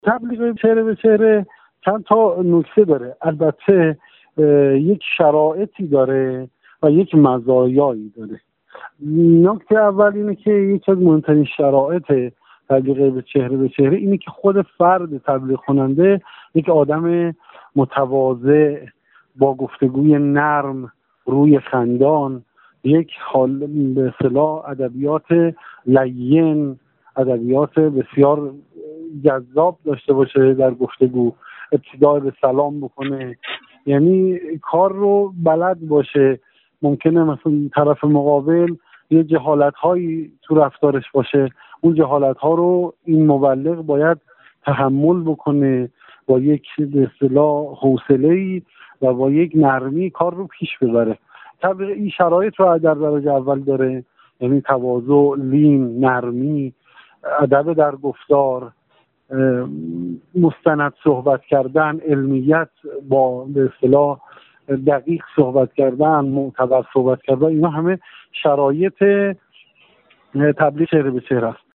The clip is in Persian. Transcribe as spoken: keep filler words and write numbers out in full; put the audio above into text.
تبلیغ چهره به چهره چند تا نکته داره. البته یک شرایطی داره و یک مزایایی داره. نکته اول اینه که یکی از مهمترین شرایط تبلیغ به چهره به چهره اینه که خود فرد تبلیغ کننده یک آدم متواضع با گفتگوی نرم، روی خندان، یک حال به اصطلاح ادبیات لین، ادبیات بسیار جذاب داشته باشه در گفتگو، ابتدا به سلام بکنه، یعنی کار رو بلد باشه. ممکنه مثلا طرف مقابل یه جهالت‌هایی تو رفتارش باشه، اون جهالت‌ها رو این مبلغ باید تحمل بکنه، با یک به اصطلاح حوصله‌ای و با یک نرمی کار رو پیش ببره. طبق این شرایط رو در درجه اول داره، یعنی تواضع، لین، نرمی، ادب در گفتار، مستند صحبت کردن، علمیت، با به اصطلاح دقیق صحبت کردن، معتبر صحبت کردن، اینا همه شرایط تبلیغ چهره به چهره است.